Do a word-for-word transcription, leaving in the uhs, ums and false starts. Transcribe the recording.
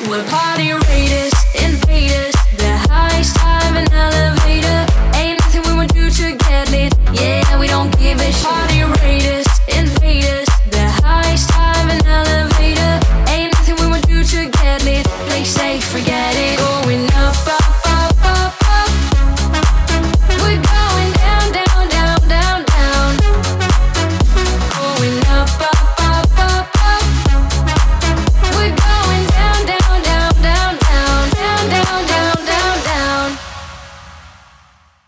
We're party raiders, invaders. The highest time an elevator. Ain't nothing we won't do to get lit. Yeah, we don't give a shit.